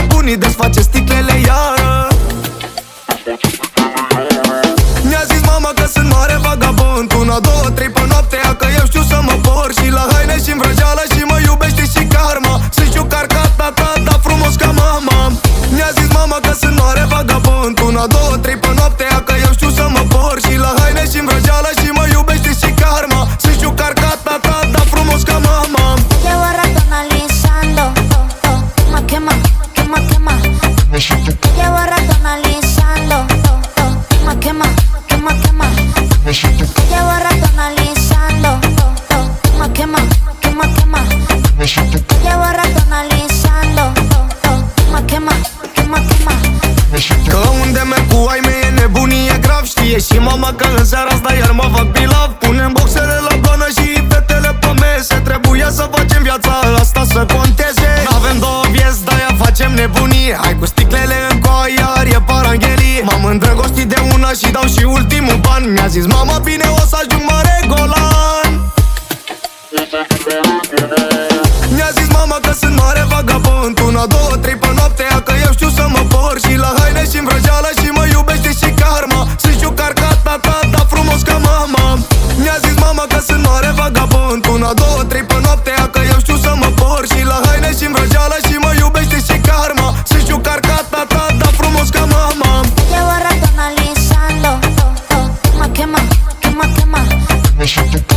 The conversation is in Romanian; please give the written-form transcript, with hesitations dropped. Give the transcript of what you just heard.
nebunii, desface sticlele iară. Mi-a zis mama că sunt mare vagabond, 1, 2, 3 pe noaptea, că eu știu să mă por și la haine și-n vrăjeală și mă iubește și karma. Sunt șucar ca tata, dar frumos ca mama. Mi-a zis mama că sunt mare vagabond, 1, 2, 3 pe noaptea, că eu știu să mă por și la haine și-n vrăjeală și mă iubește și karma. Sunt șucar ca tata, dar frumos ca mama. Llevo rato analizando, quema, quema, quema, quema. Llevo rato analizando, quema, quema, quema, quema. Llevo rato analizando, quema, quema, quema, quema. Llevo rato analizando, quema, quema, quema, quema. Că unde merg cu ai mei e nebunie grav. Știe și mama că în seara asta iar mă fac pilav. Punem boxere la goană și fetele pe mese. Trebuie să facem viața asta să conteze. N-avem două vieți, de-aia facem nebunie. Hai cu sticlele în coa, iar e paranghelie. M-am îndrăgostit de una și dau și ultimul ban. Mi-a zis mama, bine, o să ajung mare golan. Mi-a zis mama că sunt mare vagabond, 1, 2, 3 pe noaptea, că eu știu să mă por și la haine și-n vrăjeală și mă iubește și karma. Sunt șucar ca tata, dar frumos ca mama. Mi-a zis mama că sunt mare vagabond, 1, 2, 3 pe noaptea, că eu știu să mă por și la haine și-n vrăjeală și mă iubește și karma. Sunt șucar ca tata, dar frumos ca mama. Llevo rato analizando, quema, quema, quema, quema.